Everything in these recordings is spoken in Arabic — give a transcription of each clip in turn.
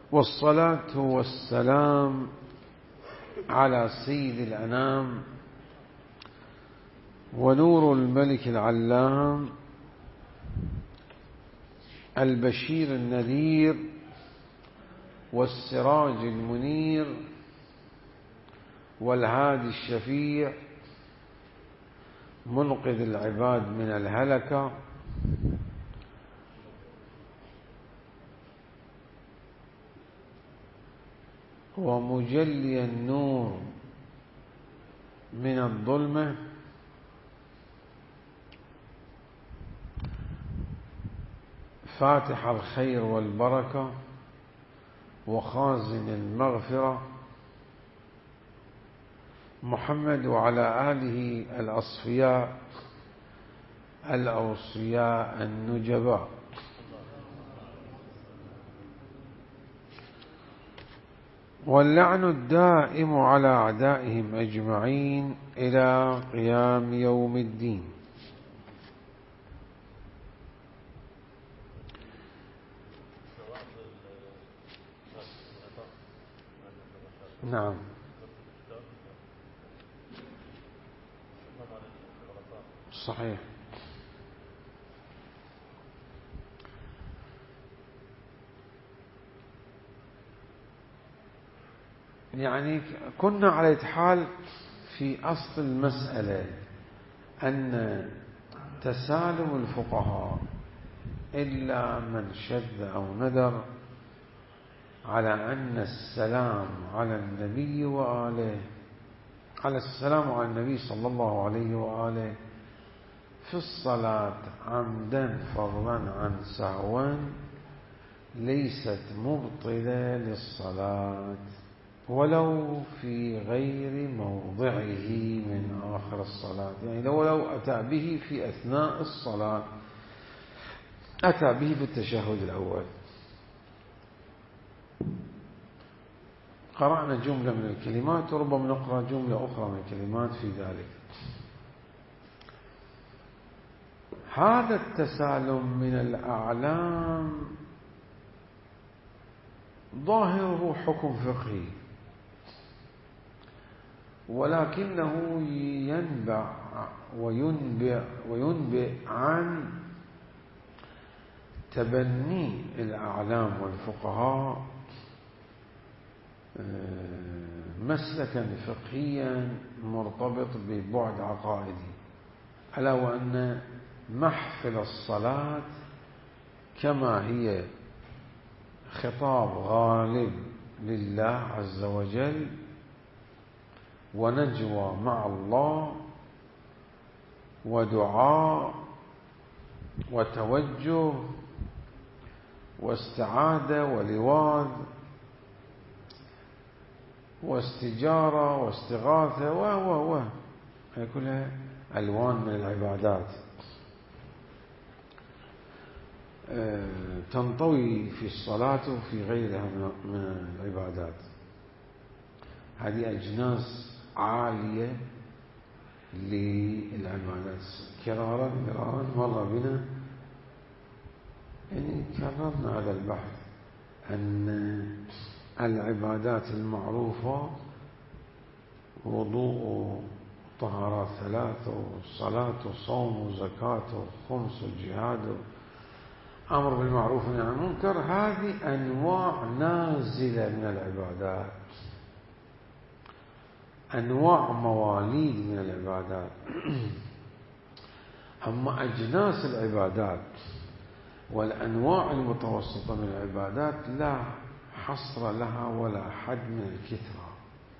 والصلاة والسلام على سيد الأنام ونور الملك العلام البشير النذير والسراج المنير والهادي الشفيع منقذ العباد من الهلكة ومجلي النور من الظلمة فاتح الخير والبركة وخازن المغفرة محمد وعلى آله الأصفياء الأوصياء النجباء. واللعن الدائم على أعدائهم أجمعين إلى قيام يوم الدين. نعم. صحيح. يعني كنا على حال في أصل المسألة أن تسالم الفقهاء إلا من شذ أو ندر على أن السلام على النبي وآله على السلام على النبي صلى الله عليه وآله في الصلاة عمدا فضلا عن سهوا ليست مبطلة للصلاة ولو في غير موضعه من آخر الصلاة. يعني لو أتى به في أثناء الصلاة أتى به بالتشهد الأول. قرأنا جملة من الكلمات وربما نقرأ جملة أخرى من الكلمات في ذلك. هذا التسالم من الأعلام ظاهره حكم فقهي ولكنه ينبع وينبئ عن تبني الأعلام والفقهاء مسلكا فقهيا مرتبط ببعد عقائدي، ألا وأن محفل الصلاة كما هي خطاب غالب لله عز وجل ونجوى مع الله ودعاء وتوجه واستعاذة ولواذ واستجارة واستغاثة هي كلها ألوان من العبادات تنطوي في الصلاة وفي غيرها من العبادات. هذه أجناس عالية للعبادات. مرارا مر بنا يعني كررنا هذا البحث أن العبادات المعروفة وضوء طهارات 3 وصلاة وصوم وزكاة وخمس وجهاد أمر بالمعروف والنهي عن المنكر، هذه أنواع نازلة من العبادات، أنواع مواليد من العبادات. أما أجناس العبادات والأنواع المتوسطة من العبادات لا حصر لها ولا حد من الكثرة.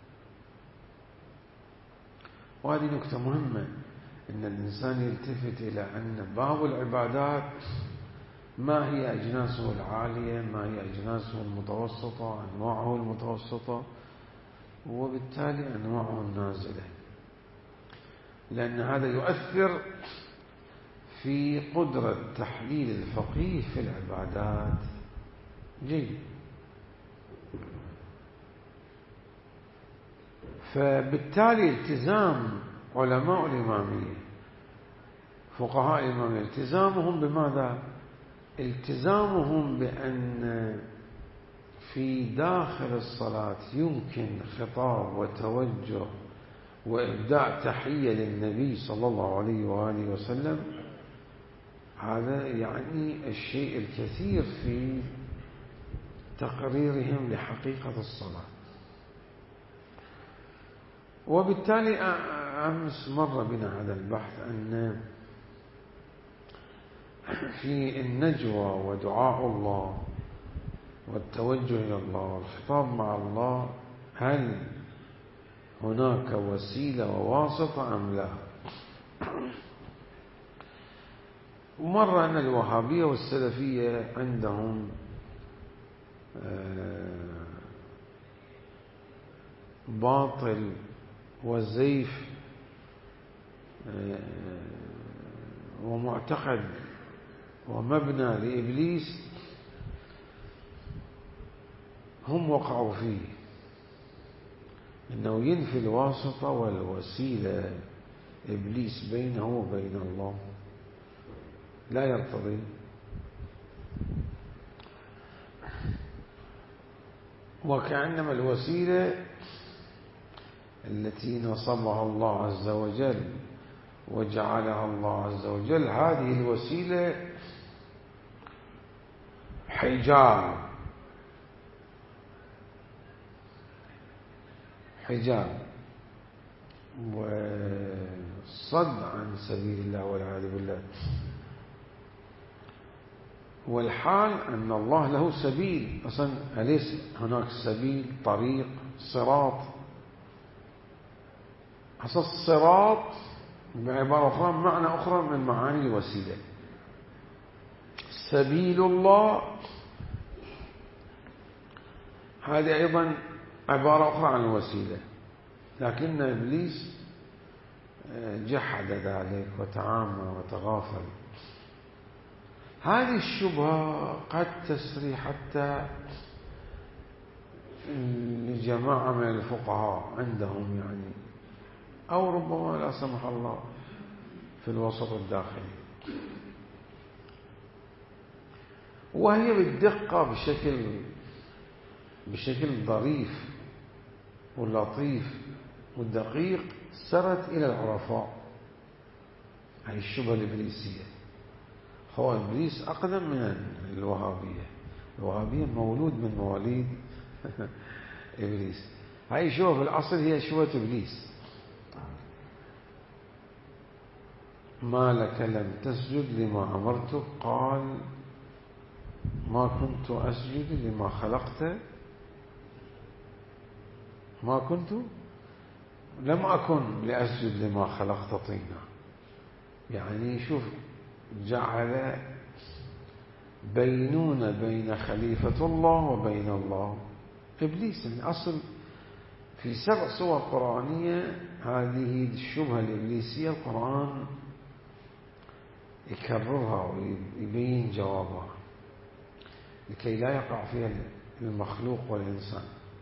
وهذه نكتة مهمة، أن الإنسان يلتفت إلى أن باب العبادات ما هي أجناسه العالية، ما هي أجناسه المتوسطة، أنواعه المتوسطة، وبالتالي أنواعه النازلة، لأن هذا يؤثر في قدرة تحليل الفقيه في العبادات. جيد. فبالتالي التزام علماء الإمامية فقهاء الإمامية التزامهم بماذا؟ التزامهم بأن في في داخل الصلاة يمكن خطاب وتوجه وإبداء تحية للنبي صلى الله عليه وآله وسلم، هذا يعني الشيء الكثير في تقريرهم لحقيقة الصلاة. وبالتالي أمس مر بنا هذا البحث أن في النجوى ودعاء الله والتوجه إلى الله والخطاب مع الله، هل هناك وسيلة وواسطة أم لا؟ ومر أن الوهابية والسلفية عندهم باطل وزيف ومعتقد ومبنى لإبليس هم وقعوا فيه، إنه ينفي الواسطة والوسيلة إبليس بينه وبين الله، لا يرتضي. وكأنما الوسيلة التي نصبها الله عز وجل وجعلها الله عز وجل، هذه الوسيلة حجاب وصد عن سبيل الله والعياذ بالله. والحال أن الله له سبيل، أصلا أليس هناك سبيل، طريق، صراط؟ أصلا الصراط بعبارة أخرى معنى أخرى من معاني الوسيلة. سبيل الله هذه أيضا عبارة أخرى عن الوسيلة، لكن إبليس جحد ذلك وتعامى وتغافل. هذه الشبهة قد تسري حتى لجماعة من الفقهاء عندهم يعني، أو ربما لا سمح الله في الوسط الداخلي، وهي بالدقة بشكل ظريف واللطيف والدقيق سرت إلى العرفاء. هذه الشبهة الإبليسية. هو إبليس أقدم من الوهابية. الوهابية مولود من مواليد إبليس. هذه الشبهة في الأصل هي شبهة إبليس. ما لك لم تسجد لما أمرتك؟ قال ما كنت أسجد لما خلقت، لم أكن لأسجد لما خلقت طينا. يعني شوف، جعل بينونة بين خليفة الله وبين الله إبليس. من أصل في 7 سور قرآنية هذه الشبهة الإبليسية القرآن يكررها ويبين جوابها لكي لا يقع فيها المخلوق والإنسان.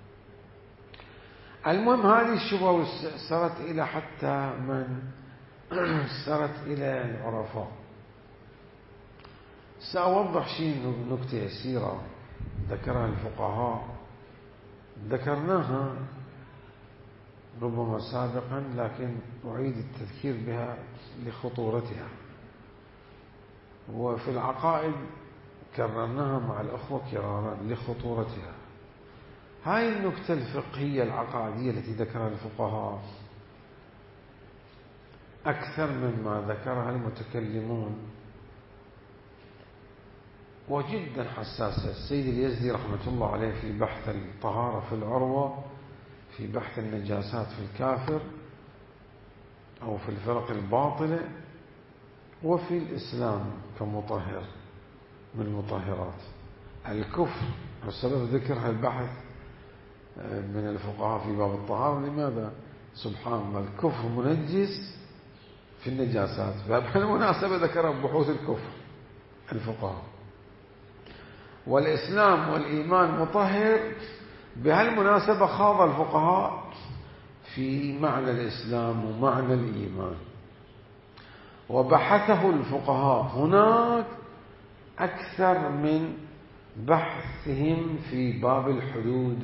المهم هذه الشبهة سرت إلى حتى من سرت إلى العرفاء. سأوضح شيء، نكتة يسيرة ذكرها الفقهاء، ذكرناها ربما سابقا لكن أعيد التذكير بها لخطورتها، وفي العقائد كررناها مع الأخوة كرارا لخطورتها. هاي النكتة الفقهية العقائدية التي ذكرها الفقهاء أكثر مما ذكرها المتكلمون، وجدا حساسة. السيد اليزدي رحمة الله عليه في بحث الطهارة في العروة، في بحث النجاسات في الكافر أو في الفرق الباطلة، وفي الإسلام كمطهر من المطهرات. الكفر والسبب ذكر البحث من الفقهاء في باب الطهارة. لماذا؟ سبحان الله، الكفر منجس في النجاسات، فبالمناسبة ذكر بحوث الكفر الفقهاء. والإسلام والإيمان مطهر، بهالمناسبة خاض الفقهاء في معنى الإسلام ومعنى الإيمان، وبحثه الفقهاء هناك أكثر من بحثهم في باب الحدود،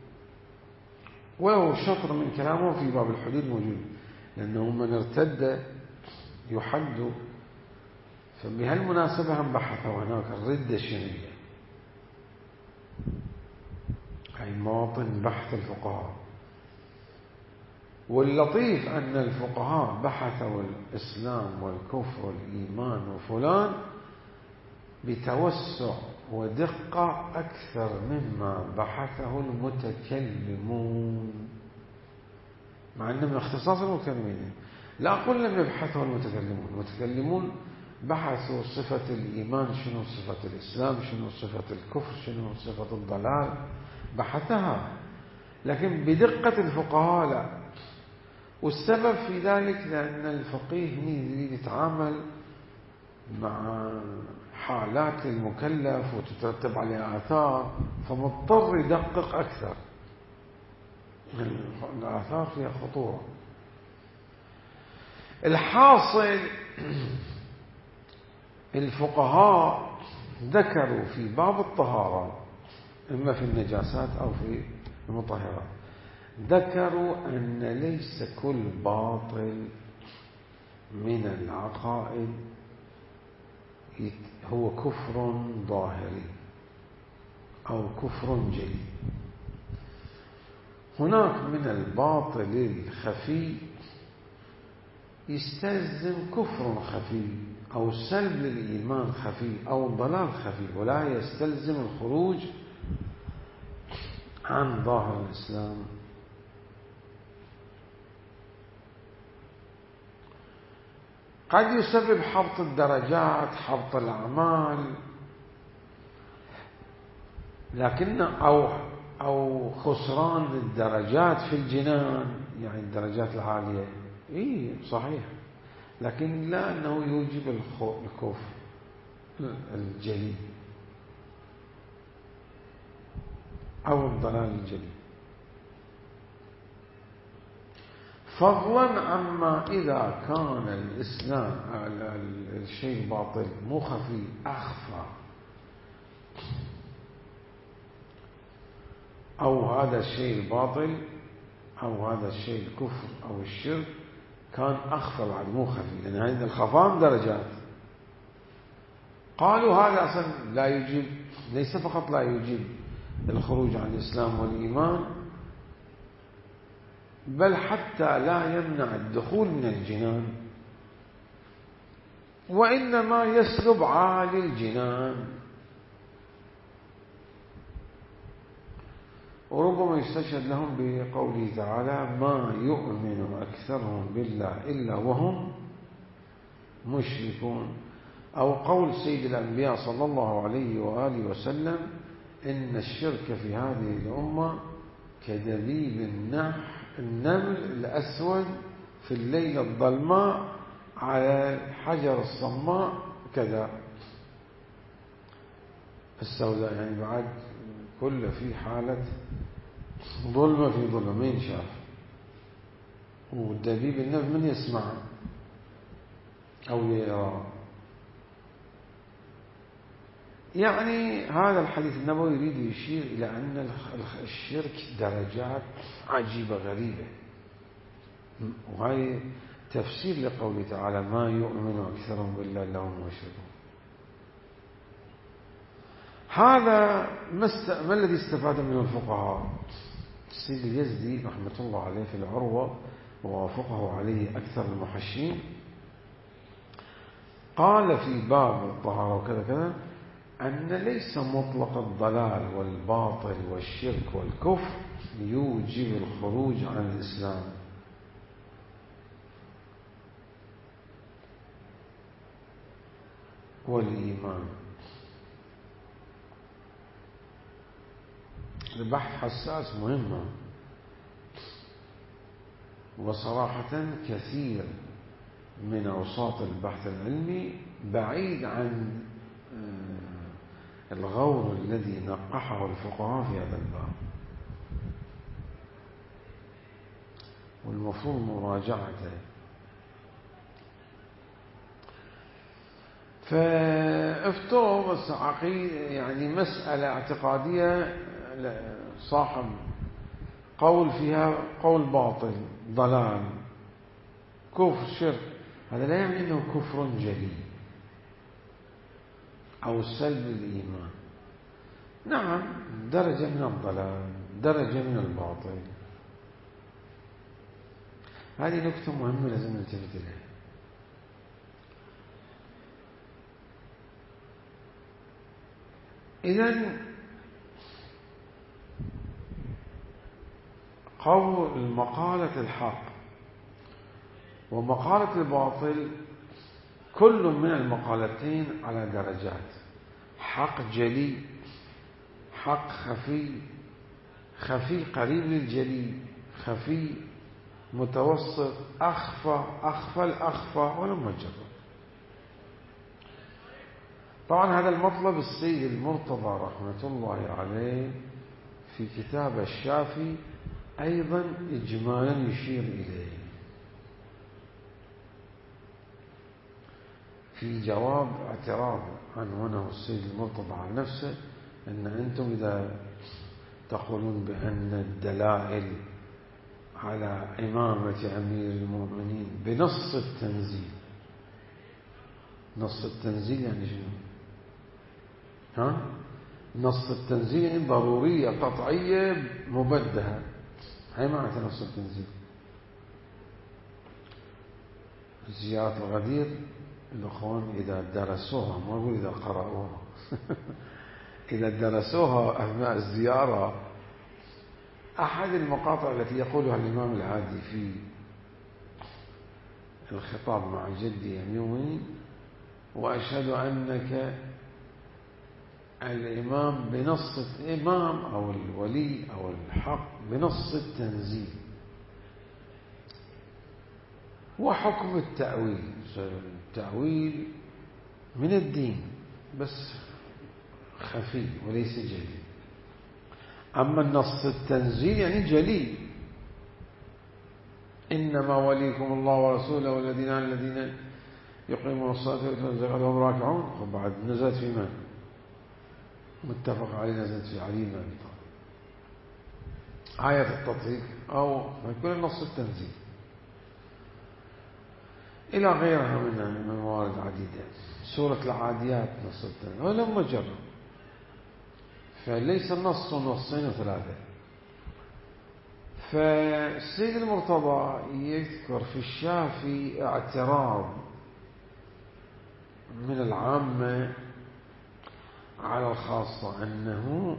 ولو شطر من كلامه في باب الحدود موجود، لأنه من ارتد يحد. فبهالمناسبة هم بحثوا هناك الردة شنية، أي مواطن بحث الفقهاء. واللطيف أن الفقهاء بحثوا الإسلام والكفر والإيمان وفلان بتوسع ودقة أكثر مما بحثه المتكلمون، مع أنه من اختصاص المتكلمين. لا أقول لم يبحثه المتكلمون بحثوا صفة الإيمان، شنو صفة الإسلام، شنو صفة الكفر، شنو صفة الضلال، بحثها، لكن بدقة الفقهاء لا. والسبب في ذلك لأن الفقيه يريد يتعامل مع حالات المكلف وتترتب عليها آثار، فمضطر يدقق أكثر. الآثار فيها خطورة. الحاصل الفقهاء ذكروا في باب الطهارة، إما في النجاسات أو في المطهرات، ذكروا أن ليس كل باطل من العقائد هو كفر ظاهري أو كفر جلي. هناك من الباطل الخفي يستلزم كفر خفي أو سلب للإيمان خفي أو ضلال خفي، ولا يستلزم الخروج عن ظاهر الإسلام. قد يسبب حبط الدرجات، حبط الأعمال، لكن أو خسران الدرجات في الجنان، يعني الدرجات العالية، صحيح، لكن لا أنه يوجب الكفر الجلي أو الضلال الجلي، فضلا عما إذا كان الإسلام الشيء باطل مو خفي، أخفى، أو هذا الشيء الباطل أو هذا الشيء الكفر أو الشرك كان أخفى بعد مو خفي، لأن هذه الخفاء درجات. قالوا هذا أصلا لا يجيب، ليس فقط لا يجيب الخروج عن الإسلام والإيمان، بل حتى لا يمنع الدخول من الجنان، وإنما يسلب عالي الجنان. وربما يستشهد لهم بقوله تعالى: ما يؤمن أكثرهم بالله إلا وهم مشركون، أو قول سيد الأنبياء صلى الله عليه وآله وسلم: إن الشرك في هذه الأمة كدبيب النمل الأسود في الليلة الظلماء على الحجر الصماء كذا السوداء، يعني بعد كل في حالة ظلمة في ظلمة، مين شاف؟ والدبيب النمل من يسمع أو يرى؟ يعني هذا الحديث النبوي يريد يشير إلى أن الشرك درجات عجيبة غريبة، وهي تفسير لقوله تعالى: ما يؤمن أكثرهم بالله إلا هم مشركون. هذا ما الذي استفاد منه الفقهاء؟ السيد اليزدي رحمة الله عليه في العروة ووافقه عليه أكثر المحشين قال في باب الطهارة وكذا كذا أن ليس مطلق الضلال والباطل والشرك والكفر يوجب الخروج عن الإسلام، والإيمان. البحث حساس مهمة، وصراحة كثير من أوساط البحث العلمي بعيد عن الغور الذي نقحه الفقهاء في هذا الباب، والمفروض مراجعته. فافتروا بس يعني مسألة اعتقادية صاحب قول فيها قول باطل ضلال كفر شرك، هذا لا يعني أنه كفر جلي أو سلب الإيمان. نعم درجة من الضلال، درجة من الباطل. هذه نكتة مهمة لازم نلتفت إليها. إذن قول مقالة الحق ومقالة الباطل كل من المقالتين على درجات، حق جلي، حق خفي، خفي قريب للجلي، خفي متوسط، أخفى الأخفى ولم يجرب. طبعا هذا المطلب السيد المرتضى رحمة الله عليه في كتاب الشافي أيضا إجمالا يشير إليه في جواب اعتراض عنوانه السيد المرتضى على نفسه، أن أنتم إذا تقولون بأن الدلائل على إمامة أمير المؤمنين بنص التنزيل، نص التنزيل يعني شنو؟ نص التنزيل يعني ضرورية قطعية مبدهة، هاي معنى نص التنزيل. زيارة الغدير الأخوان إذا درسوها، ما أقول إذا قرأوها إذا درسوها أثناء الزيارة، أحد المقاطع التي يقولها الإمام العادي في الخطاب مع جدي أميوي: وأشهد أنك الإمام بنص الإمام أو الولي أو الحق بنص التنزيل. وحكم التأويل، التأويل من الدين بس خفي وليس جلي، أما النص التنزيل يعني جلي: إنما وليكم الله ورسوله والذين يقيمون الصلاة ويؤتون الزكاة وهم راكعون. وبعد نزلت في من؟ متفق عليه، نزلت في علي بن أبي طالب، آية التطهير أو يكون النص التنزيل إلى غيرها من موارد عديدة. سورة العاديات نص التنزيل ولما جرب، فليس النص نصين وثلاثة. فالسيد المرتضى يذكر في الشافي اعتراض من العامة على الخاصة، أنه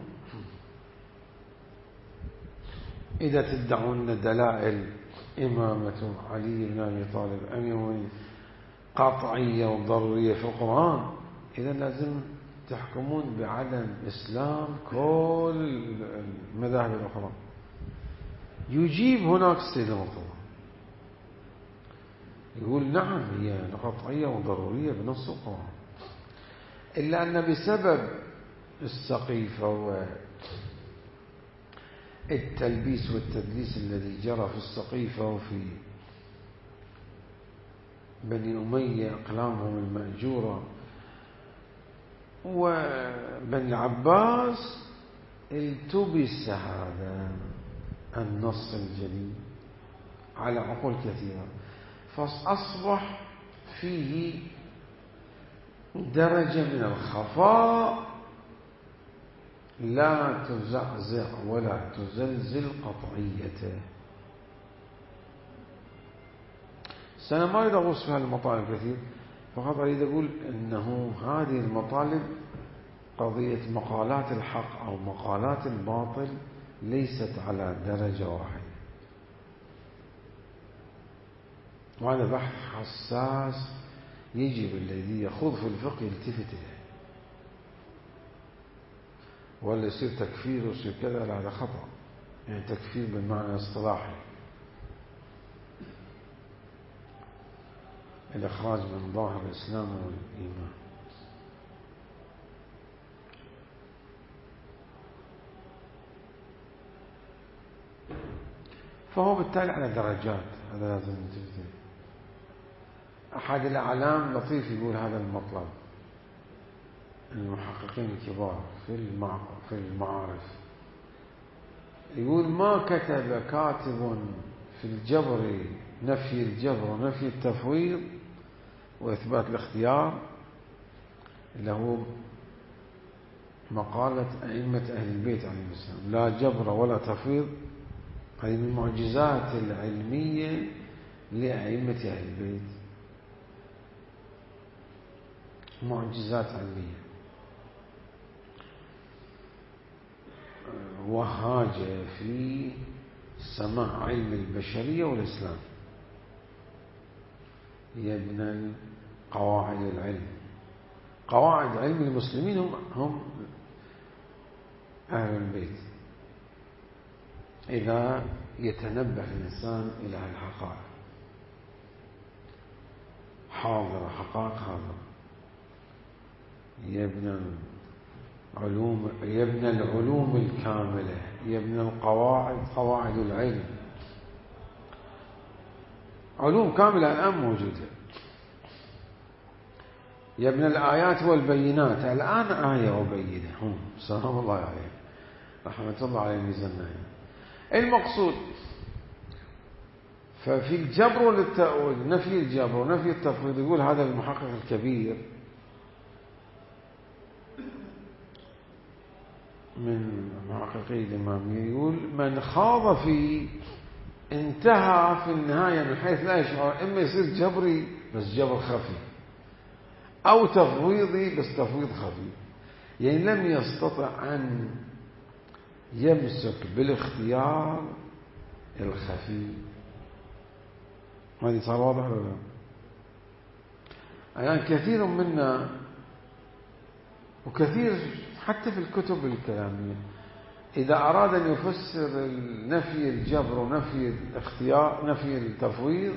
إذا تدعون دلائل إمامة علي بن أبي طالب أمير قطعية وضرورية في القرآن، إذا لازم تحكمون بعدم إسلام كل المذاهب الأخرى. يجيب هناك السيد المرتضى يقول: نعم هي قطعية وضرورية بنص القرآن، إلا أن بسبب السقيفة والتلبيس والتدليس الذي جرى في السقيفة وفي بني أمية أقلامهم المأجورة وبني العباس، التبس هذا النص الجليل على عقول كثيرة، فأصبح فيه درجة من الخفاء لا تزعزع ولا تزلزل قطعيته. أنا ما أريد أغوص في هذه المطالب كثير، فقط أريد أقول أنه هذه المطالب قضية مقالات الحق أو مقالات الباطل ليست على درجة واحدة، وهذا بحث حساس يجب الذي يخوض في الفقه يلتفت إليه، ولا يصير تكفير ويصير كذا، لا هذا خطأ. يعني تكفير بالمعنى الاصطلاحي، الإخراج من ظاهر الإسلام والإيمان. فهو بالتالي على درجات، هذا لازم ننتبه. أحد الأعلام لطيف يقول هذا المطلب: المحققين الكبار في المعارف، يقول ما كتب كاتب في الجبر نفي الجبر ونفي التفويض وإثبات الاختيار اللي هو مقالة أئمة أهل البيت عليهم السلام، لا جبر ولا تفويض. هذه من المعجزات العلمية لأئمة أهل البيت، معجزات علمية. وهاج في سماع علم البشرية والإسلام، يبنى قواعد العلم. قواعد علم المسلمين هم أهل البيت. إذا يتنبه الإنسان إلى الحقائق، حاضرة، حقائق حاضرة، يبنى العلوم الكاملة، يبنى القواعد، قواعد العلم، علوم كاملة الآن موجودة. يبنى الآيات والبينات، الآن آية وبينة، سلام الله عليه رحمة الله عليه ميزاننا. المقصود ففي الجبر نفي الجبر ونفي التفويض، يقول هذا المحقق الكبير من محققي الإمامية، يقول من خاض فيه انتهى في النهاية من حيث لا يشعر، إما يصير جبري بس جبر خفي، أو تفويضي بس تفويض خفي، يعني لم يستطع أن يمسك بالاختيار الخفي. هذه صار واضح ولا لا؟ الآن كثير منا وكثير حتى في الكتب الكلامية إذا أراد أن يفسر نفي الجبر ونفي الاختيار، نفي التفويض،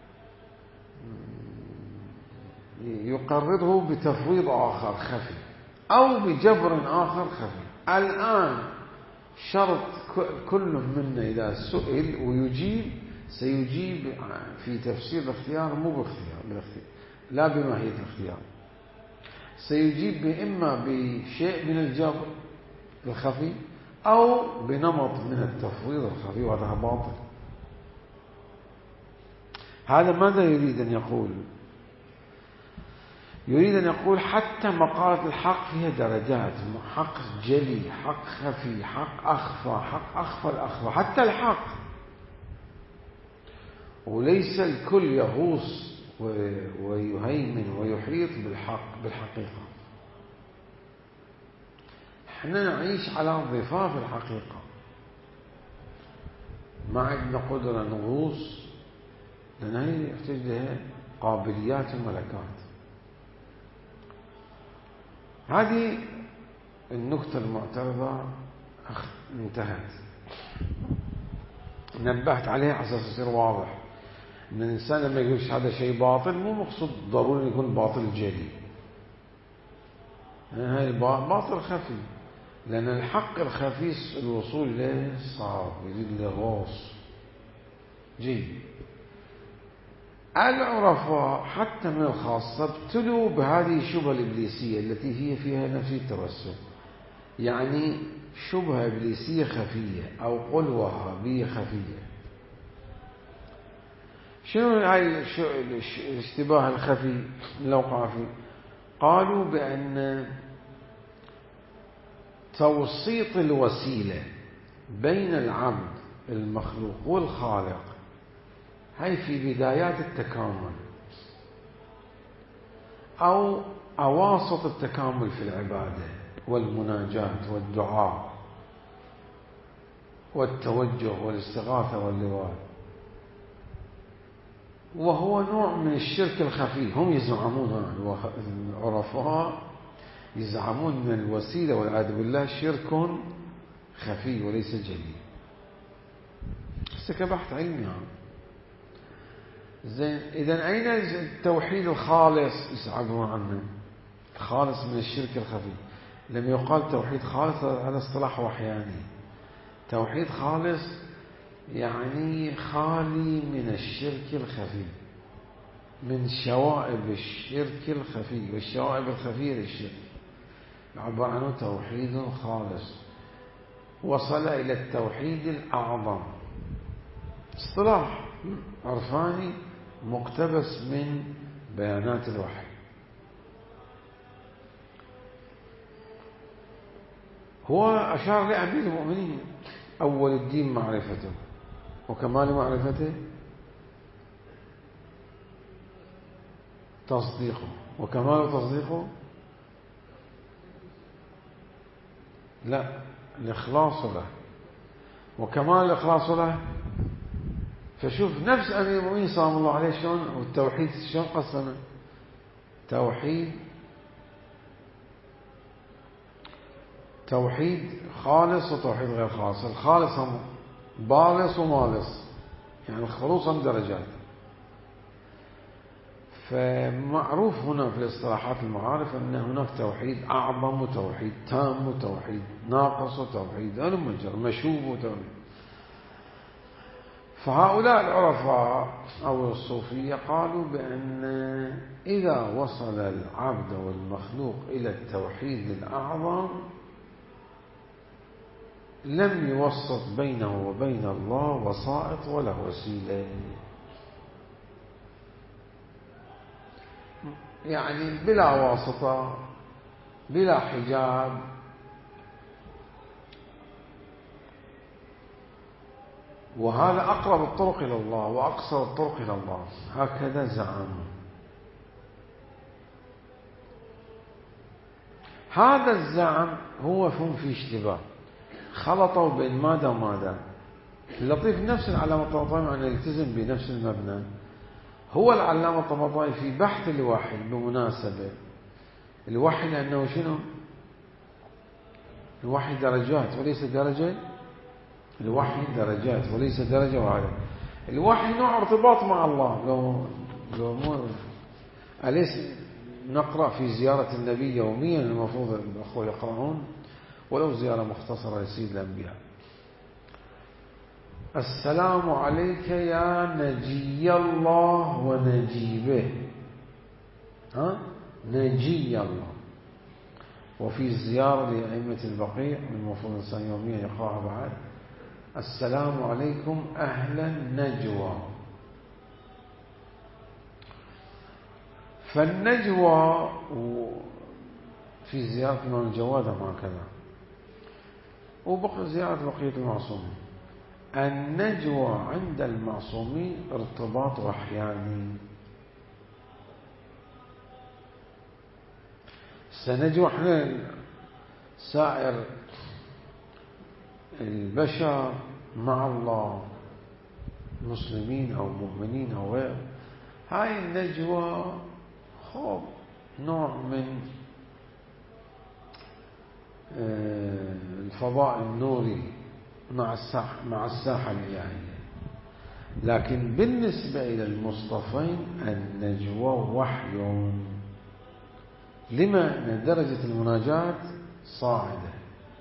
يقرره بتفويض آخر خفي أو بجبر آخر خفي. الآن شرط كل منا إذا سئل ويجيب سيجيب في تفسير الاختيار مو باختيار، لا بماهية الاختيار، سيجيب إما بشيء من الجبر الخفي أو بنمط من التفويض الخفي، وهذا باطل. هذا ماذا يريد أن يقول؟ يريد أن يقول حتى مقالة الحق فيها درجات، حق جلي، حق خفي، حق أخفى، حق أخفى الأخفى، حتى الحق، وليس الكل يغوص ويهيمن ويحيط بالحقيقة. احنا نعيش على ضفاف الحقيقة، ما عندنا قدرة نغوص، لأن هي يحتاج لها قابليات وملكات. هذه النقطة المعترضة انتهت، نبهت عليها على أساس يصير واضح أن الإنسان لما يقولش هذا شيء باطل مو مقصود ضروري يكون باطل جلي، هاي باطل خفي، لأن الحق الخفي الوصول له صعب، يريد له غوص جيد. العرفاء حتى من الخاصة ابتلوا بهذه الشبهة الإبليسية التي هي فيها نفي التوسل، يعني شبهة إبليسية خفية أو قل وهابية خفية. شنو هاي الاشتباه الخفي اللي وقع فيه؟ قالوا بأن توسيط الوسيلة بين العبد المخلوق والخالق هاي في بدايات التكامل أو أواسط التكامل في العبادة والمناجاة والدعاء والتوجه والاستغاثة واللواء، وهو نوع من الشرك الخفي. هم يزعمون، العرفاء يزعمون من الوسيلة والعياذ بالله شرك خفي وليس جلي. كبحث علمي زين. إذن أين التوحيد الخالص يزعمون عنه؟ خالص من الشرك الخفي. لم يقال توحيد خالص، هذا اصطلاح وحياني. توحيد خالص يعني خالي من الشرك الخفي، من شوائب الشرك الخفي، والشوائب الخفية للشرك. عبر عنه توحيد خالص، وصل إلى التوحيد الأعظم. اصطلاح عرفاني مقتبس من بيانات الوحي. هو أشار لأمير المؤمنين: أول الدين معرفته، وكمال معرفته تصديقه، وكمال تصديقه لا الإخلاص له، وكمال الإخلاص له. فشوف نفس أمير المؤمنين صلى الله عليه شلون، والتوحيد شلون قسمه: توحيد خالص وتوحيد غير خالص. الخالص هم بالص ومالص، يعني الخلوص هم درجات. فمعروف هنا في الاصطلاحات المعارف أن هناك توحيد أعظم، وتوحيد تام، وتوحيد ناقص، وتوحيد مشوب، وتوحيد. فهؤلاء العرفاء أو الصوفية قالوا بأن إذا وصل العبد والمخلوق إلى التوحيد الأعظم لم يوسط بينه وبين الله وسائط ولا وسيلة، يعني بلا واسطة، بلا حجاب. وهذا أقرب الطرق إلى الله وأقصر الطرق إلى الله، هكذا زعموا. هذا الزعم هو فهم في اشتباه، خلطوا بين ماذا وماذا. اللطيف نفس العلامة الطباطبائي مع أن يلتزم بنفس المبنى. هو العلامة الطباطبائي في بحث الوحي بالمناسبة، الوحي لأنه شنو؟ الوحي درجات وليس درجة. الوحي درجات وليس درجة واحدة. الوحي نوع ارتباط مع الله. لو مو أليس نقرأ في زيارة النبي يوميا؟ المفروض الأخوة يقرأون ولو زيارة مختصرة لسيد الأنبياء: السلام عليك يا نجي الله ونجيبه. نجي الله. وفي الزيارة لأئمة البقيع المفروض الإنسان يوميا يقرأها بعد: السلام عليكم أهل النجوى. فالنجوى في زيارة الإمام الجواد هكذا، وبقي زيارة بقية المعصومين. النجوى عند المعصومين ارتباط وحياني. سنجوى احنا سائر البشر مع الله، مسلمين أو مؤمنين أو غير. هاي النجوى نوع من الفضاء النوري مع الساحة الإلهية. لكن بالنسبة إلى المصطفين النجوى وحي. لما؟ من درجة المناجاة صاعدة.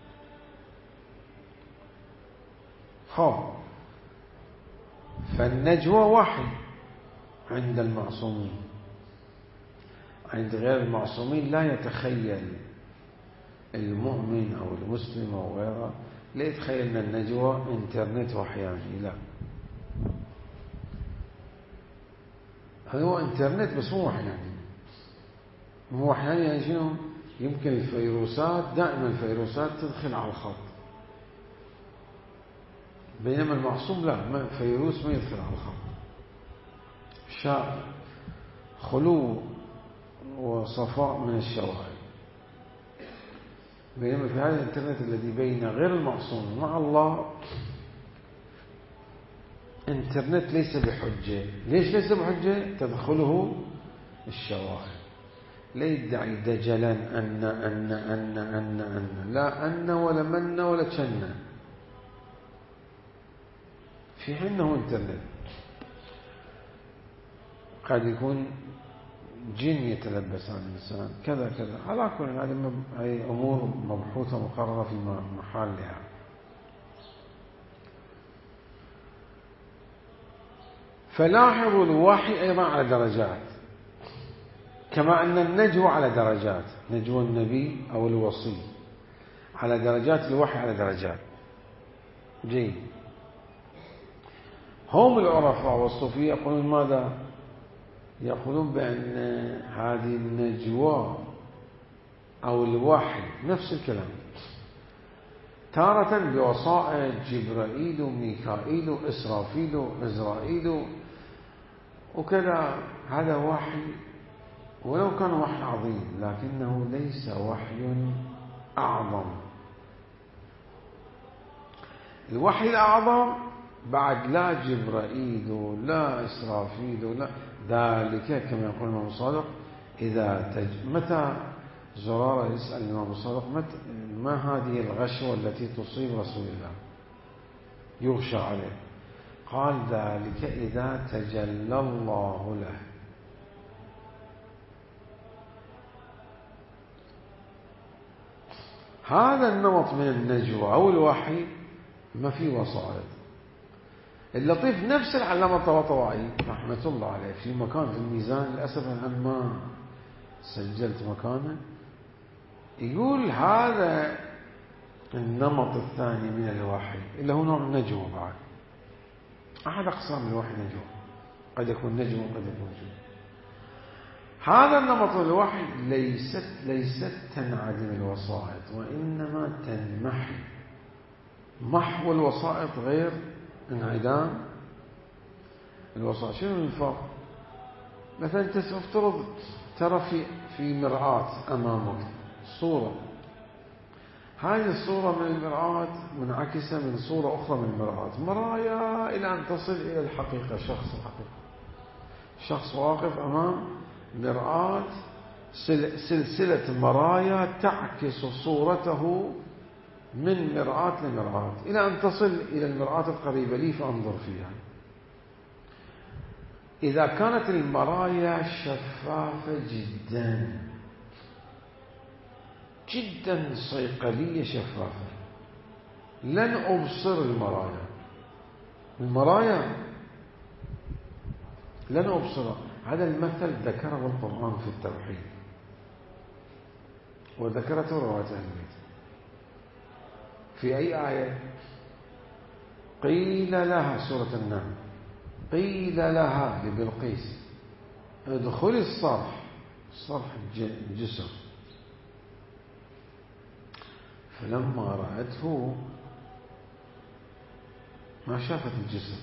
فالنجوى وحي عند المعصومين. عند غير المعصومين لا يتخيل المؤمن أو المسلم أو غيره، لا يتخيل أن النجوى انترنت وحياني. لا، هو انترنت بس مو وحياني. مو وحياني يعني شنو؟ يمكن الفيروسات، دائما الفيروسات تدخل على الخط، بينما المعصوم لا، فيروس ما يدخل على الخط. خلو وصفاء من الشوائب. بينما في هذا الانترنت الذي بين غير المعصوم مع الله، انترنت ليس بحجة. ليش ليس بحجة؟ تدخله الشوائب. لا يدعي دجلا أن لا أن ولا من ولا تشن، في حين هو انترنت. قد يكون جن يتلبس على الإنسان كذا كذا. على كل هذه أمور مبحوثة مقررة في محلها. فلاحظوا الوحي أيضا على درجات. كما أن النجوى على درجات، نجوى النبي أو الوصي على درجات، الوحي على درجات. جيد. هم العرفاء والصوفية يقولون ماذا؟ يقولون بأن هذه النجوى أو الوحي نفس الكلام، تارة بوسائط جبرائيل وميكائيل وإسرافيل وإزرائيل وكذا، هذا وحي، ولو كان وحي عظيم لكنه ليس وحي أعظم. الوحي الأعظم بعد لا جبرائيل ولا إسرافيل ولا ذلك، كما يقول الإمام الصادق متى زرارة يسأل الإمام الصادق ما هذه الغشوة التي تصيب رسول الله يغشى عليه؟ قال ذلك إذا تجلى الله له. هذا النمط من النجوى أو الوحي ما في وسائط. اللطيف نفس العلامة الطباطبائي رحمة الله عليه في مكان في الميزان، للأسف أنا ما سجلت مكانه، يقول هذا النمط الثاني من الوحي اللي هو نوع النجوى، بعد أحد أقسام الوحي نجوى، قد يكون نجوى قد يكون نجوى. هذا النمط من الوحي ليست تنعدم الوسائط، وإنما تنمحي. محو الوسائط غير انعدام الوسائط. شنو الفرق؟ مثلا تفترض ترى في مرآة أمامك صورة، هذه الصورة من المرآة منعكسة من صورة أخرى من المرآة، مرايا إلى أن تصل إلى الحقيقة، شخص الحقيقة. شخص واقف أمام مرآة، سلسلة مرايا تعكس صورته من مرآة لمرآة إلى أن تصل إلى المرآة القريبة لي فأنظر فيها. إذا كانت المرايا شفافة جدا جدا، صيقلية شفافة، لن أبصر المرايا لن أبصرها. هذا المثل ذكره القرآن في التوحيد، وذكرته رواية أهل البيت. في أي آية؟ قيل لها، سورة النمل، قيل لها لبلقيس ادخلي الصرح الجسر، فلما رأته ما شافت الجسر،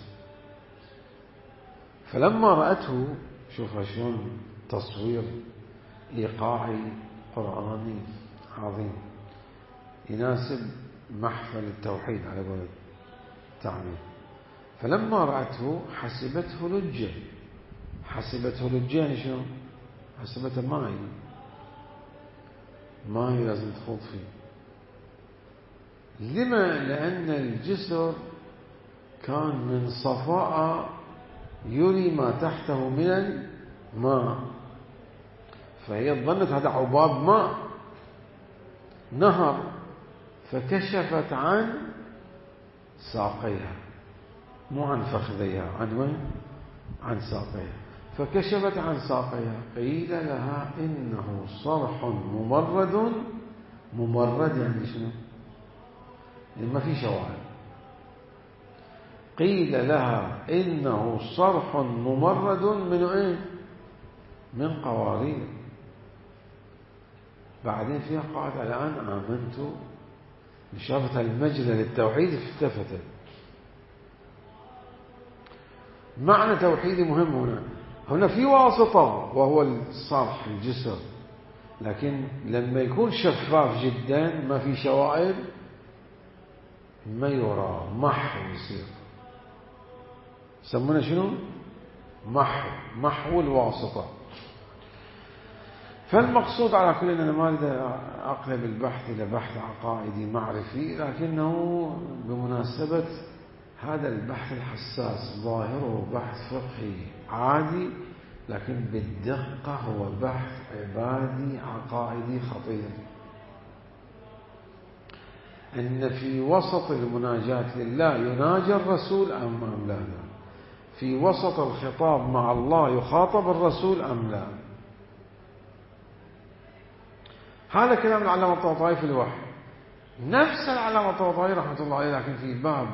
فلما رأته، شوف شلون تصوير إيقاعي قرآني عظيم يناسب محفل التوحيد على قول التعبير. فلما رأته حسبته لجة. حسبته لجة يعني شنو؟ حسبته ماء لازم تخوض فيه. لما؟ لأن الجسر كان من صفاء يري ما تحته من الماء، فهي ظنت هذا عباب ماء نهر، فكشفت عن ساقيها، مو عن فخذيها، عن وين؟ عن ساقيها، فكشفت عن ساقيها. قيل لها إنه صرح ممرد يعني شنو؟ يعني ما في شواهد. قيل لها إنه صرح ممرد من إيه؟ من قوارير. بعدين فيها قالت الآن آمنت، شافت المجلة للتوحيد فالتفتت. معنى توحيدي مهم هنا في واسطة وهو الصرح الجسر، لكن لما يكون شفاف جدا ما في شوائب ما يرى، محو يصير، يسمونه شنو؟ محو الواسطة. فالمقصود على كل أن أنا ما أريد أقلب البحث إلى بحث عقائدي معرفي، لكنه بمناسبة هذا البحث الحساس، ظاهره بحث فقهي عادي، لكن بالدقة هو بحث عبادي عقائدي خطير. أن في وسط المناجاة لله يناجى الرسول أم لا؟ في وسط الخطاب مع الله يخاطب الرسول أم لا؟ هذا كلام العلامة الطباطبائي في الوحي. نفس العلامة الطباطبائي رحمة الله عليه لكن في باب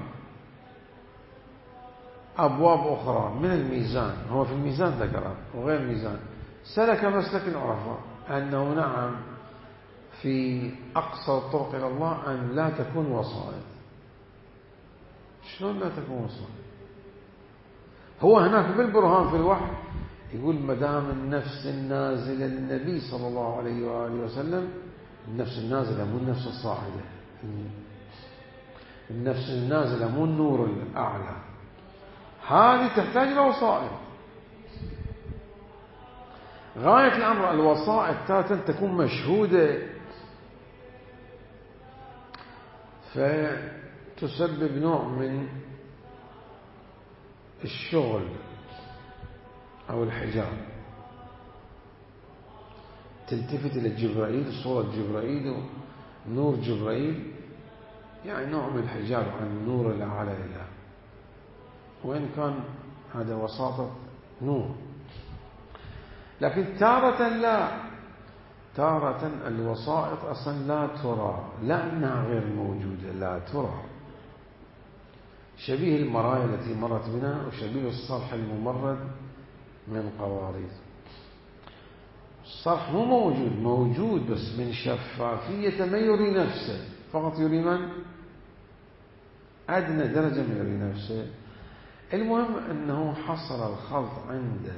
أبواب أخرى من الميزان، هو في الميزان ذكرها وغير الميزان، سلك مسلك العرفاء أنه نعم في أقصى الطرق إلى الله أن لا تكون وسائط. شلون لا تكون وسائط؟ هو هناك بالبرهان في الوحي يقول مدام النفس النازلة للنبي صلى الله عليه وآله وسلم، النفس النازلة مو النفس الصاعدة، النفس النازلة مو النور الأعلى، هذه تحتاج إلى وسائط. غاية الأمر الوسائط تارة تكون مشهودة فتسبب نوع من الشغل أو الحجاب، تلتفت إلى جبرائيل، صورة جبرائيل ونور جبرائيل، يعني نوع من الحجاب عن النور الأعلى لله، وإن كان هذا وساطة نور. لكن تارة لا، تارة الوسائط أصلا لا ترى، لأنها غير موجودة، لا ترى، شبيه المرايا التي مرت بنا وشبيه الصرح الممرد من قوارير. الصرح مو موجود، موجود بس من شفافية ما يري نفسه، فقط يري من؟ أدنى درجة من يري نفسه. المهم أنه حصل الخلط عند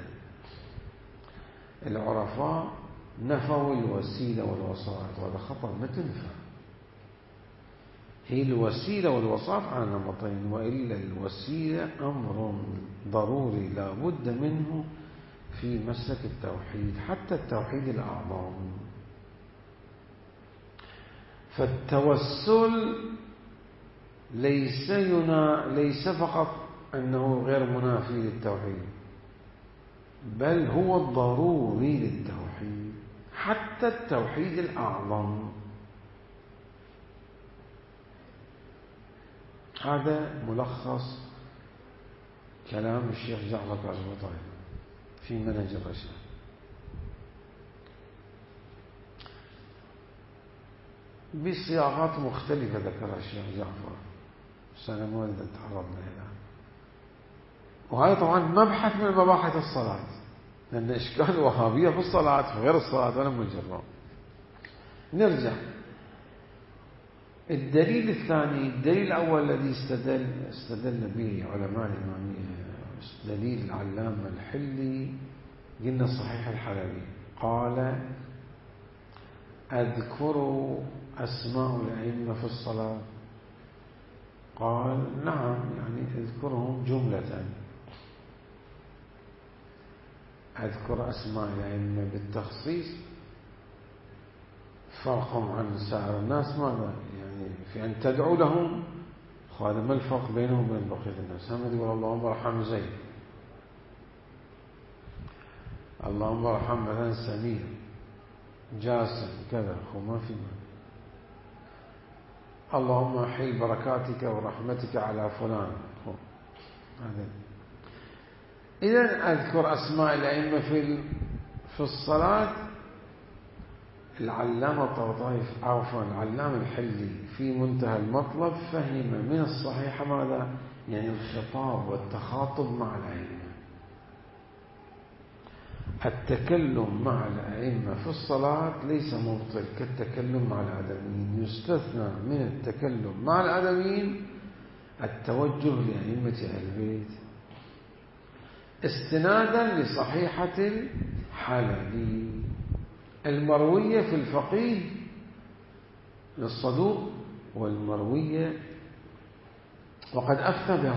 العرفاء، نفوا الوسيلة والوسائط، وهذا خطأ ما تنفع. هي الوسيلة والوسائط على نمطين، وإلا الوسيلة أمر ضروري لا بد منه في مسلك التوحيد، حتى التوحيد الأعظم. فالتوسل ليس فقط أنه غير منافي للتوحيد، بل هو الضروري للتوحيد، حتى التوحيد الأعظم. هذا ملخص كلام الشيخ جعفر كاشف في منهج الرشاد. بصياغات مختلفة ذكرها الشيخ جعفر، سنوات تعرضنا لها، وهذا طبعا مبحث من مباحث الصلاة، لأن إشكال الوهابية في الصلاة في غير الصلاة ولا مجرد. نرجع الدليل الثاني، الدليل الأول الذي استدل به علماء الإمامية، دليل العلامة الحلي، قلنا صحيح الحلبي قال أذكر أسماء الأئمة في الصلاة، قال نعم، يعني اذكرهم جملة. أذكر أسماء الأئمة بالتخصيص فرقهم عن سائر الناس ماذا؟ يعني في أن تدعو لهم، هذا ما الفرق بينهم وبين بقية الناس؟ هم يقول اللهم ارحم زيد، اللهم ارحم مثلا سمير، جاسم، كذا، ما في معنى. اللهم احل بركاتك ورحمتك على فلان. هذا إذن أذكر أسماء الأئمة في الصلاة. العلامة الطباطبائي العلامة الحلي في منتهى المطلب فهم من الصحيح ماذا؟ يعني الخطاب والتخاطب مع الأئمة. التكلم مع الأئمة في الصلاة ليس مبطل كالتكلم مع الآدميين، يستثنى من التكلم مع الآدميين التوجه لأئمة أهل البيت استنادا لصحيحة الحلبي المروية في الفقيه للصدوق، والمروية وقد أفتى بها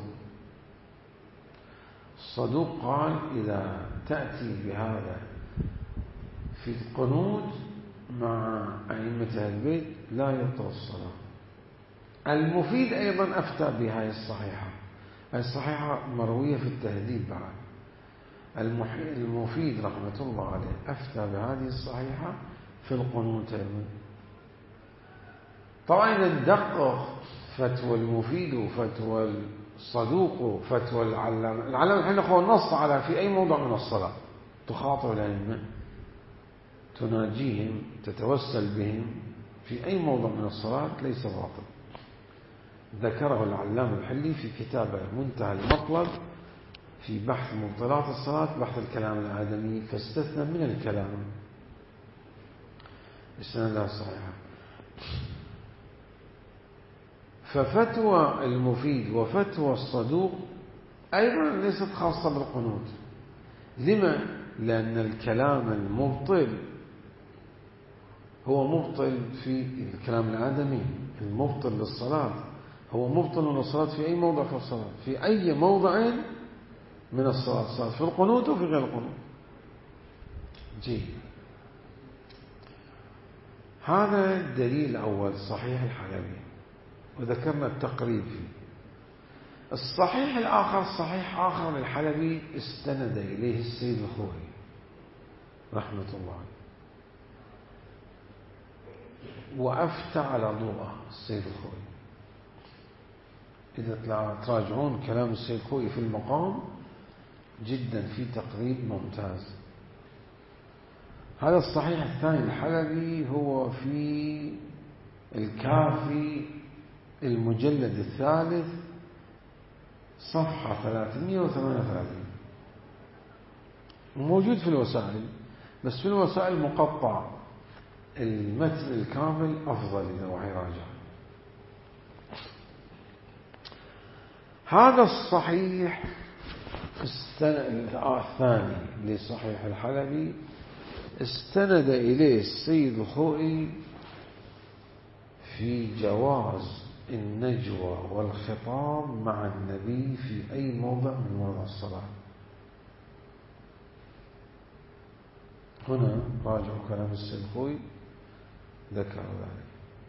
الصدوق قال إذا تأتي بهذا في القنوت مع أئمة أهل البيت لا يبطل الصلاة. المفيد أيضا أفتى بهذه الصحيحة مروية في التهذيب بعد. المفيد رحمة الله عليه أفتى بهذه الصحيحة في القنوت أيضا. طبعا إذا ندقق فتوى المفيد وفتوى الصدوق وفتوى العلامة الحين هو نص على في أي موضع من الصلاة تخاطب الأئمة، تناجيهم تتوسل بهم في أي موضع من الصلاة ليس باطل. ذكره العلامة الحلي في كتابه منتهى المطلب في بحث مبطلات الصلاة، بحث الكلام الآدمي، فاستثنى من الكلام السنة صحيحة. ففتوى المفيد وفتوى الصدوق أيضا ليست خاصة بالقنوت. لما؟ لأن الكلام المبطل هو مبطل في الكلام الآدمي، المبطل للصلاة هو مبطل للصلاة في أي موضع في الصلاة، في أي موضع من الصلاة، في القنوت وفي غير القنوت. جيد. هذا الدليل الأول صحيح الحلبي، وذكرنا التقريب فيه. الصحيح الآخر صحيح آخر للحلبي استند إليه السيد الخوئي رحمة الله عليه، وأفتى على ضوءه السيد الخوئي. إذا تراجعون كلام السيد الخوئي في المقام جدا في تقريب ممتاز. هذا الصحيح الثاني الحلبي هو في الكافي المجلد الثالث صفحة 338، موجود في الوسائل، بس في الوسائل مقطع. المتن الكامل أفضل إذا وحي راجع. هذا الصحيح الثاني لصحيح الحلبي استند إليه السيد الخوئي في جواز النجوى والخطاب مع النبي في أي موضع من مواضع الصلاة. هنا راجعوا كلام السيد الخوئي ذكر ذلك.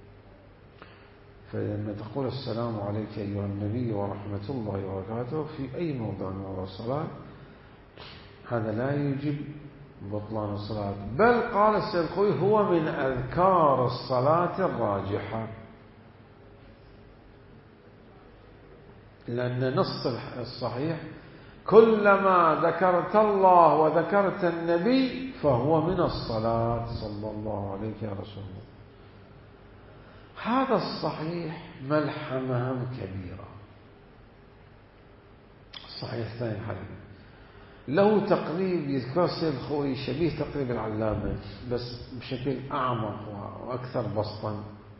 فلما تقول السلام عليك أيها النبي ورحمة الله وبركاته في أي موضع من مواضع الصلاة، هذا لا يجب بطلان الصلاة، بل قال السيد الخوئي هو من أذكار الصلاة الراجحة، لأن نص الصحيح كلما ذكرت الله وذكرت النبي فهو من الصلاة صلى الله عليك يا رسول الله. هذا الصحيح ملحمة كبيرة. الصحيح الثاني حليم له تقريب يذكر السيد الخوئي شبيه تقريب العلامة بس بشكل أعمق وأكثر بسطا،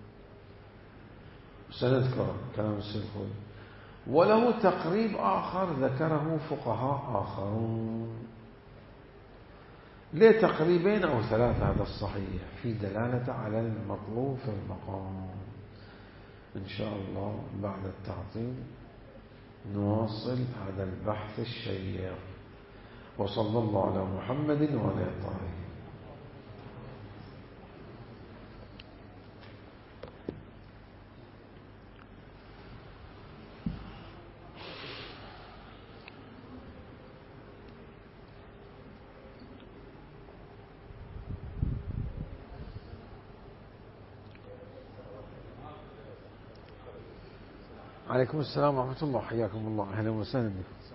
سنذكر كلام السيد الخوئي. وله تقريب آخر ذكره فقهاء آخرون. ليه تقريبين أو ثلاثة هذا الصحيح في دلالة على المطلوب في المقام. إن شاء الله بعد التعطيل نواصل هذا البحث الشيق. وصلى الله على محمد وعلى آله. عليكم السلام ورحمة الله، حياكم الله، أهلا وسهلا بكم.